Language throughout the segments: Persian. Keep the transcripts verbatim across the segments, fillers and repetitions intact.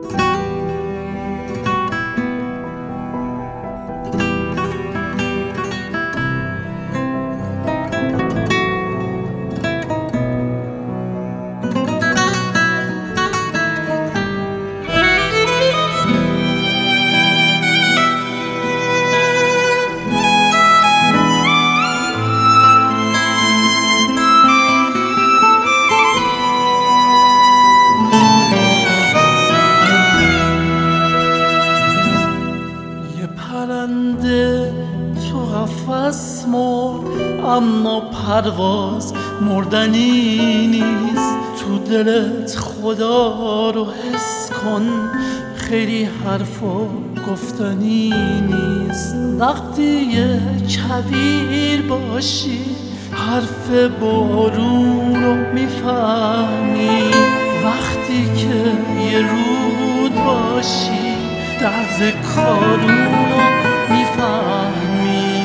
پرنده تو قفس مرد اما پرواز مردنی نیست. تو دلت خدا رو حس کن، خیلی حرفا گفتنی نیست. وقتی یه کویر باشی حرف بارون رو میفهمی، وقتی که یه رود باشی درد کارونو میفهمی.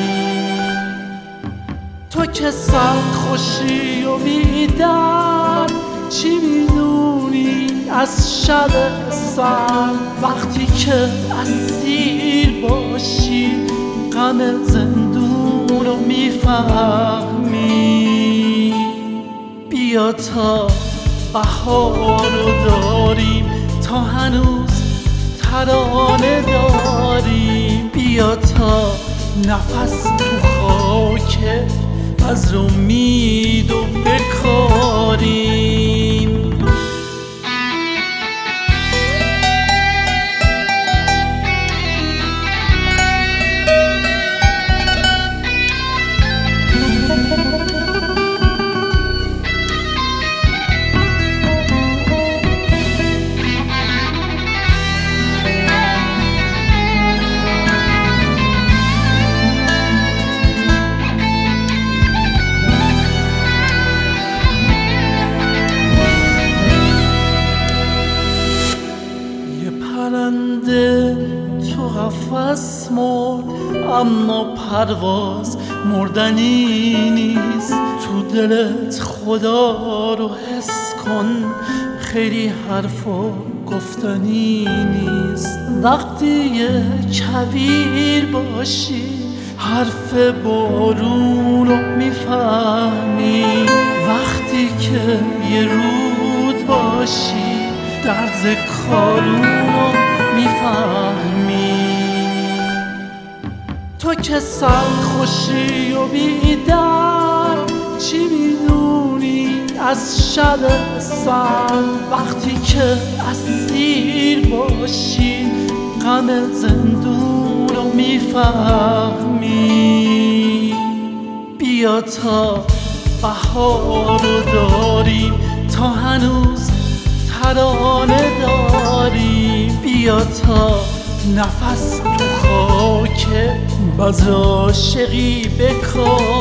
تو که سخت خوشی و بیدر چی میدونی از شب سرد، وقتی که اسیر باشی غم زندون رو میفهمی. بیا تا بهار رو داریم، تا هنوز ترانه داریم. بیا تا نفس تو خاک از امید و بکاریم. پرنده تو قفس مرد اما پرواز مردنی نیست. تو دلت خدا رو حس کن، خیلی حرفا گفتنی نیست. وقتی یه کویر باشی حرف بارون رو میفهمی، وقتی که یه رود باشی درد کارونو میفهمی. تو که سخت خوشی و بیدر چی میدونی از شب سرد، وقتی که اسیر باشی غم زندون رو میفهمی. بیا تا بهار رو داریم، تا هنوز ترانه داریم. بیا تا نفس تو خاک بز عاشقی بکار.